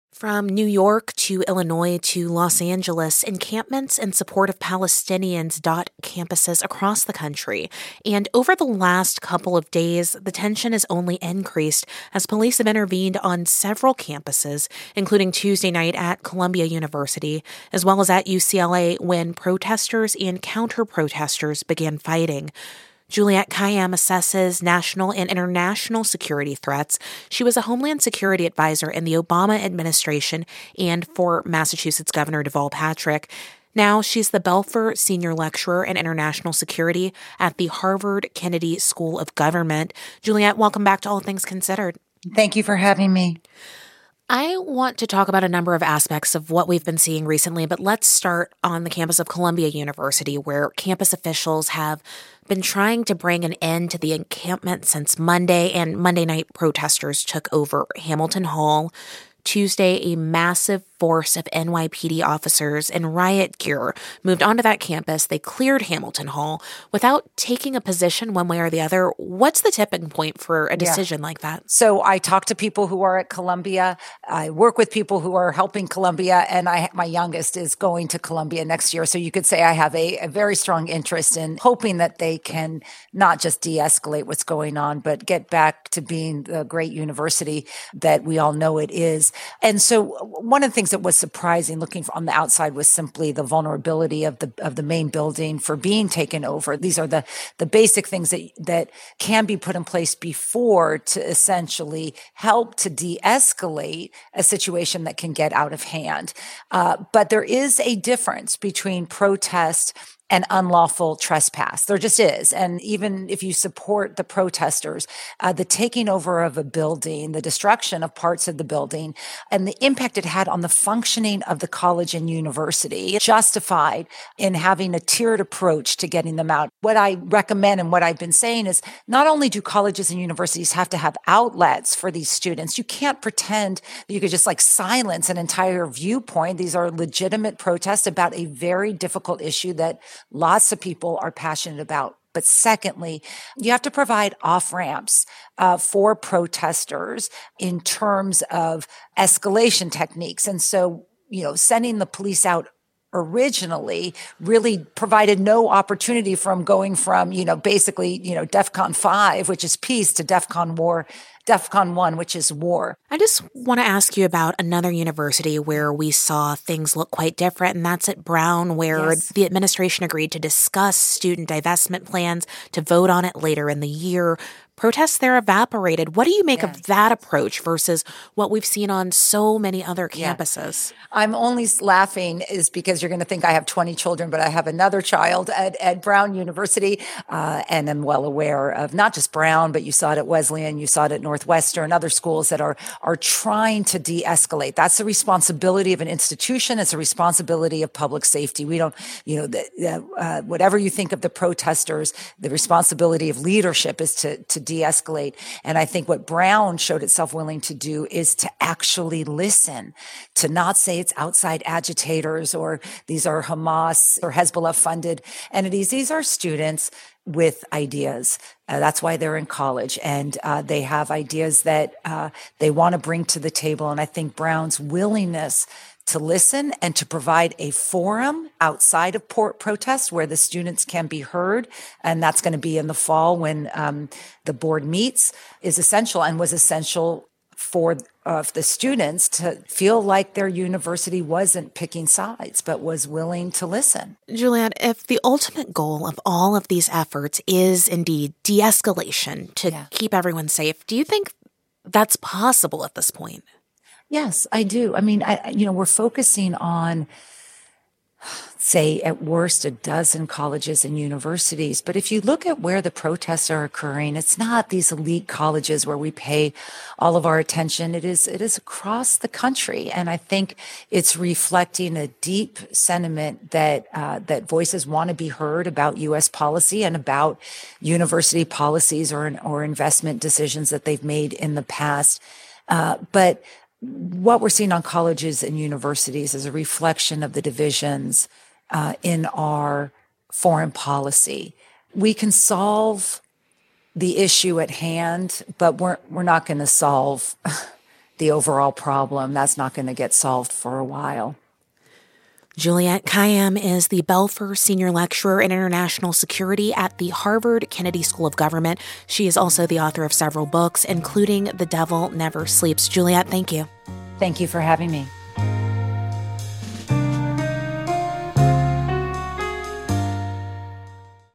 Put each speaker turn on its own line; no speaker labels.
From New York to Illinois to Los Angeles, encampments in support of Palestinians dot campuses across the country. And over the last couple of days, the tension has only increased as police have intervened on several campuses, including Tuesday night at Columbia University, as well as at UCLA when protesters and counter-protesters began fighting. Juliette Kayyem assesses national and international security threats. She was a Homeland Security advisor in the Obama administration and for Massachusetts Governor Deval Patrick. Now she's the Belfer Senior Lecturer in International Security at the Harvard Kennedy School of Government. Juliette, welcome back to All Things Considered.
Thank you for having me.
I want to talk about a number of aspects of what we've been seeing recently, but let's start on the campus of Columbia University, where campus officials have been trying to bring an end to the encampment since Monday, and Monday night protesters took over Hamilton Hall. Tuesday, a massive force of NYPD officers in riot gear moved onto that campus. They cleared Hamilton Hall without taking a position one way or the other. What's the tipping point for a decision like that?
So I talk to people who are at Columbia. I work with people who are helping Columbia, and my youngest is going to Columbia next year. So you could say I have a very strong interest in hoping that they can not just de-escalate what's going on, but get back to being the great university that we all know it is. And so one of the things that was surprising looking on the outside was simply the vulnerability of the main building for being taken over. These are the basic things that can be put in place before to essentially help to de-escalate a situation that can get out of hand. But there is a difference between protest and unlawful trespass. There just is. And even if you support the protesters, the taking over of a building, the destruction of parts of the building, and the impact it had on the functioning of the college and university justified in having a tiered approach to getting them out. What I recommend and what I've been saying is not only do colleges and universities have to have outlets for these students, you can't pretend that you could just silence an entire viewpoint. These are legitimate protests about a very difficult issue that lots of people are passionate about. But secondly, you have to provide off-ramps for protesters in terms of escalation techniques. And so, sending the police out originally really provided no opportunity from going from, basically, DEFCON 5, which is peace, to DEFCON 1, which is war.
I just want to ask you about another university where we saw things look quite different, and that's at Brown, where the administration agreed to discuss student divestment plans to vote on it later in the year. Protests there evaporated. What do you make of that approach versus what we've seen on so many other campuses?
I'm only laughing is because you're going to think I have 20 children, but I have another child at Brown University, and I'm well aware of not just Brown, but you saw it at Wesleyan, you saw it at Northwestern, other schools that are trying to de-escalate. That's the responsibility of an institution. It's a responsibility of public safety. We don't, whatever you think of the protesters, the responsibility of leadership is to de-escalate. And I think what Brown showed itself willing to do is to actually listen, to not say it's outside agitators or these are Hamas or Hezbollah funded entities. These are students with ideas. That's why they're in college, and they have ideas that they want to bring to the table. And I think Brown's willingness to listen and to provide a forum outside of protest where the students can be heard, and that's going to be in the fall when the board meets, is essential and was essential for the students to feel like their university wasn't picking sides, but was willing to listen.
Juliette, if the ultimate goal of all of these efforts is indeed de-escalation to keep everyone safe, do you think that's possible at this point?
Yes, I do. I mean, we're focusing on, say, at worst, a dozen colleges and universities. But if you look at where the protests are occurring, it's not these elite colleges where we pay all of our attention. It is across the country. And I think it's reflecting a deep sentiment that voices want to be heard about U.S. policy and about university policies or investment decisions that they've made in the past. But what we're seeing on colleges and universities is a reflection of the divisions in our foreign policy. We can solve the issue at hand, but we're not going to solve the overall problem. That's not going to get solved for a while.
Juliette Kayyem is the Belfer Senior Lecturer in International Security at the Harvard Kennedy School of Government. She is also the author of several books, including The Devil Never Sleeps. Juliette, thank you.
Thank you for having me.